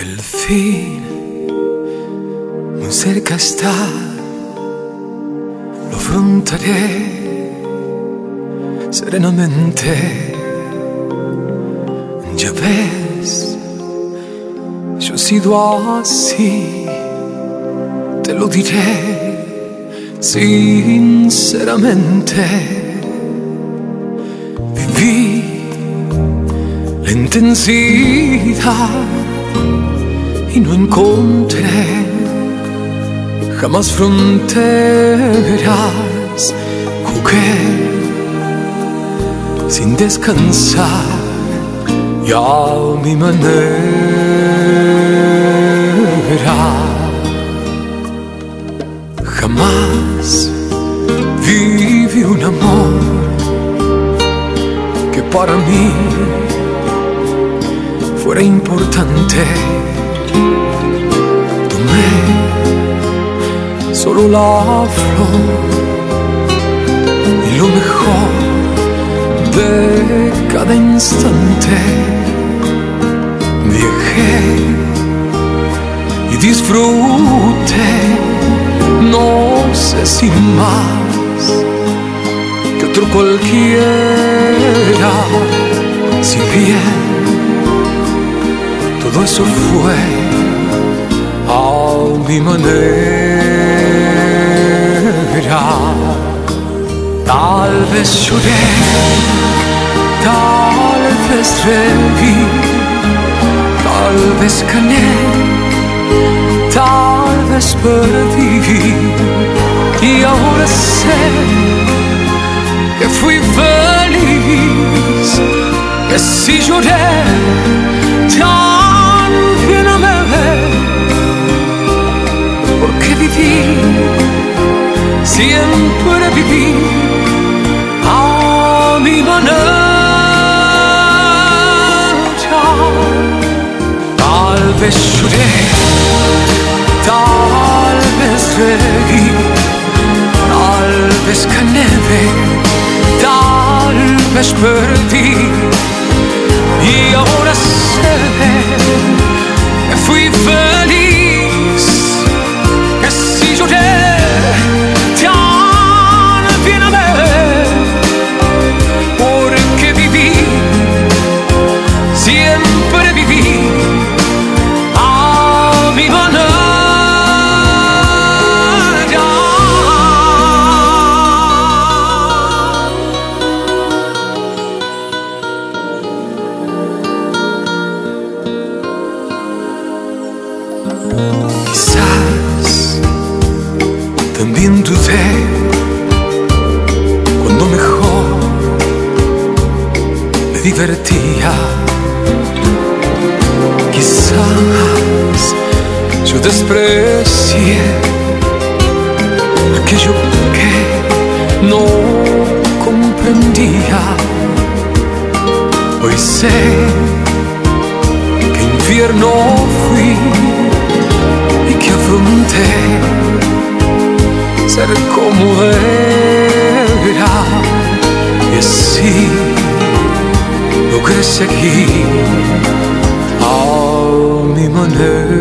El fin muy cerca está, lo afrontaré serenamente. Ya ves, yo he sido así, te lo diré sinceramente. Viví la intensidad y no encontré jamás fronteras. Jugué sin descansar y a mi manera. Jamás viví un amor que para mí fuera importante. Tomé solo la flor y lo mejor de cada instante. Viajé y disfruté, no sé si más que otro cualquiera. Si bien todo eso fue a mi manera. Tal vez lloré, tal vez reí, tal vez gané, tal vez perdí. Y ahora sé que fui feliz, que si lloré también amé, porque viví, siempre viví a mi manera. Tal vez lloré, tal vez reí, tal vez gané, tal vez perdí. Y ahora sé que fui feliz, que si lloré también amé, porque viví, siempre viví a mi manera. Quizás también dudé cuando mejor me divertía. Quizás yo desprecié aquello que no comprendía. Hoy sé que infierno fui y que afronté ser como era, y así logré seguir a mi manera.